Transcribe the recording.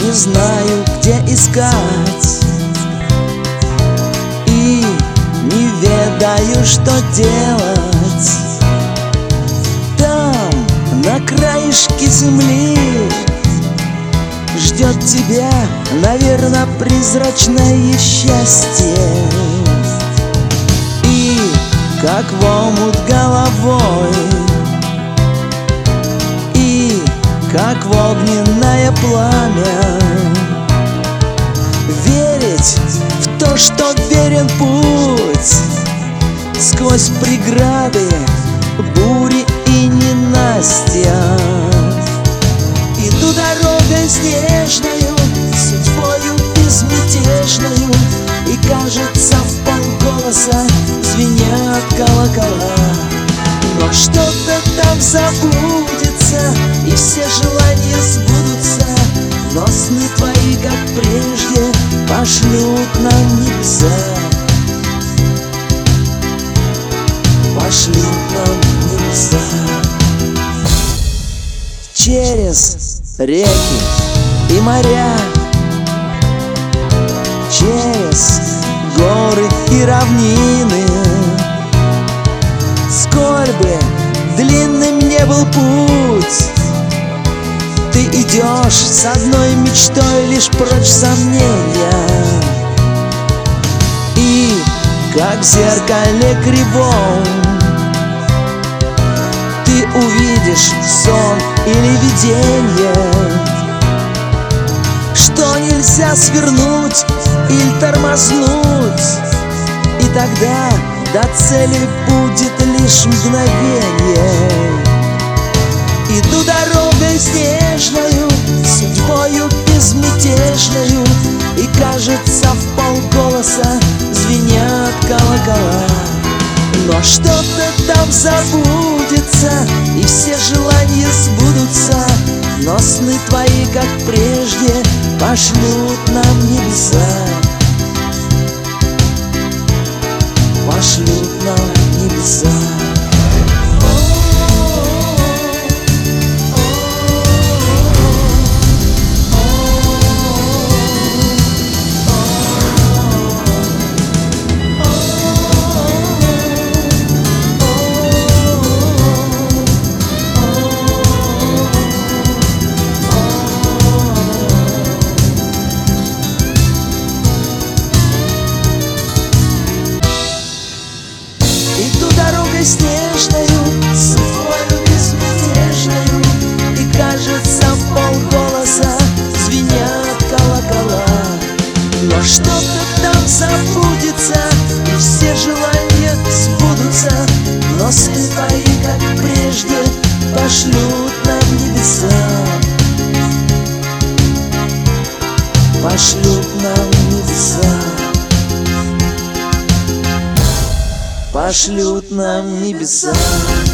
не знаю, где искать, и не ведаю, что делать. Там, на краешке земли, ждет тебя, наверное, призрачное счастье. И как в омут головой, и как в огненное пламя, верить в то, что верен путь сквозь преграды, бури и ненастья. Иду дорогой снежною, судьбою безмятежною, и кажется, вполголоса звенят колокола. Но что-то там забудется, и все желания сбудутся, но сны твои, как прежде, пошлют нам небеса. Пошлют нам небеса. Через реки и моря, через горы и равнины, сколь бы длинным не был путь, ты идешь с одной мечтой лишь прочь сомнения. И как в зеркале кривом ты увидишь сон или видение, что нельзя свернуть или тормознуть, и тогда до цели будет лишь мгновение. Иду дорогой снежною, судьбою безмятежною, и кажется, вполголоса звенят колокола. Но что-то там забудется, и все желания сбудутся, но сны твои, как прежде, пошлют нам небеса. Пошлют нам небеса. Иду дорогой снежною, судьбою безмятежною, и кажется, вполголоса звенят колокола. Но что-то там забудется, и все желания сбудутся, но сны твои, как прежде, пошлют нам небеса. Пошлют нам небеса. Пошлют нам небеса.